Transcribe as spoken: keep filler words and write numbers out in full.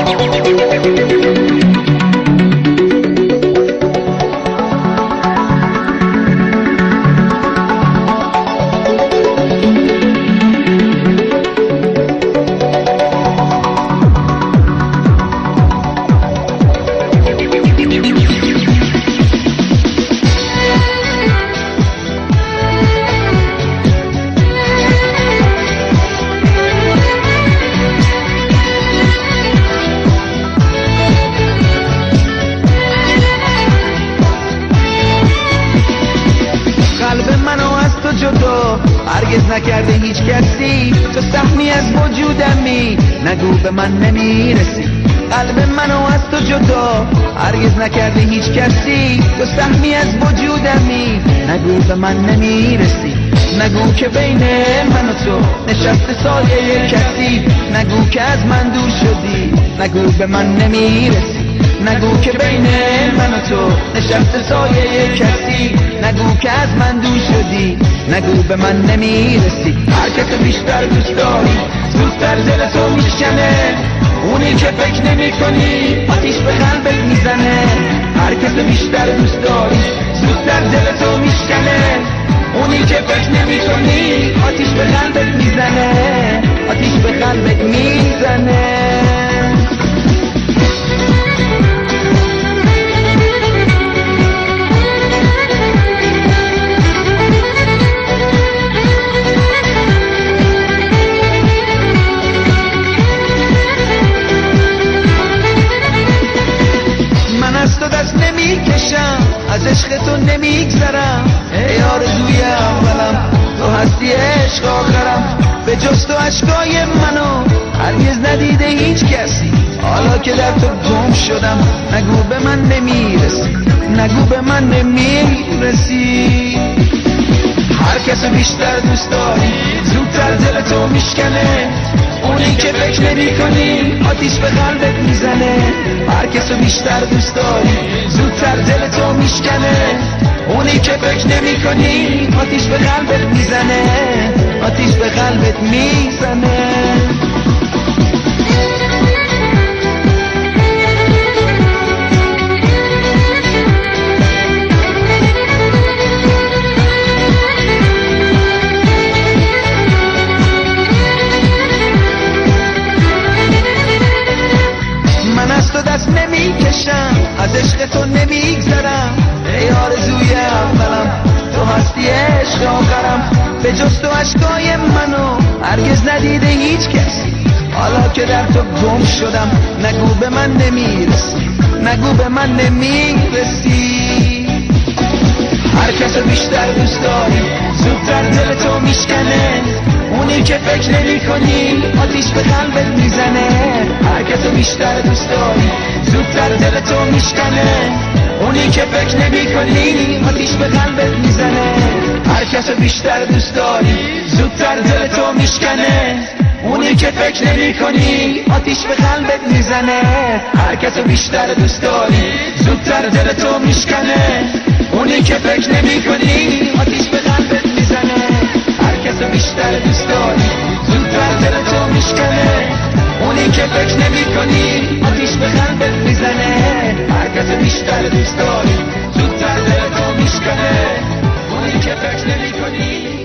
هرگز نکرده هیچ کسی، تو سهمی از وجودمی، نگو به من نمیرسی. قلب منو از تو جدا هرگز نکرده هیچ کسی، تو سهمی از وجودمی، نگو به من نمیرسی. نگو که بین من و تو نشسته سایه کسی، نگو که از من دور شدی، نگو به من نمیرسی. نگو که بین من و تو نشسته سایه کسی، نگو که از من دور شدی، نگو به من نمیرسی. هر کس بیشتر دوست داری زودتر دل تو میشکنه، اونی که فکر نمی کنی آتیش به قلبت میزنه. هر کس بیشتر دوست داری زودتر دل تو میشکنه، اونی که فکر نمی کنی آتیش به قلبت میزنه، آتیش به قلبت میزنه. از عشق تو نمیگذرم، ای آرزوی اولم، تو هستی عشق آخرم. به جز تو عشقای منو هرگز ندیده هیچ کسی، حالا که در تو گم شدم نگو به من نمیرسی، نگو به من نمیرسی. هر کس بیشتر دوست داری زودتر دل تو میشکنه، اونی که فکر نمی کنی آتیش به قلبت میزنه. هر کس بیشتر دوست داری زودتر دل تو میشکنه، اونی که فکر نمی کنی آتیش به قلبت میزنه، آتیش به قلبت میزنه. از عشق تو نمیگذرم، ای آرزوی اولم، تو هستی عشق آخرم. به جز تو عشقای منو هرگز ندیده هیچ کسی، حالا که در تو گم شدم نگو به من نمیرسی، نگو به من نمیرسی. هر کس بیشتر دوست داری زودتر دل تو میشکنه، اونی که فکر نمی کنی آتیش به قلبت میزنه. هر کس بیشتر دوست داری زودتر دل تو میشکنه، اونی که فکر نمی کنی آتیش به قلبت میزنه. هر کس بیشتر دوست داری زودتر دل تو میشکنه، اونی که فکر نمی کنی آتیش به قلبت میزنه. هر کس بیشتر دوست داری زودتر دل تو میشکنه، اونی که فکر نمی کنی آتیش به قلبت میزنه. هر کس بیشتر دوست داری زودتر دل تو میشکنه، اونی که فکر نمی کنی آتیش به قلبت میزنه. هر کس بیشتر دوست داری زودتر دل تو میشکنه، اونی که فکر نمی کنی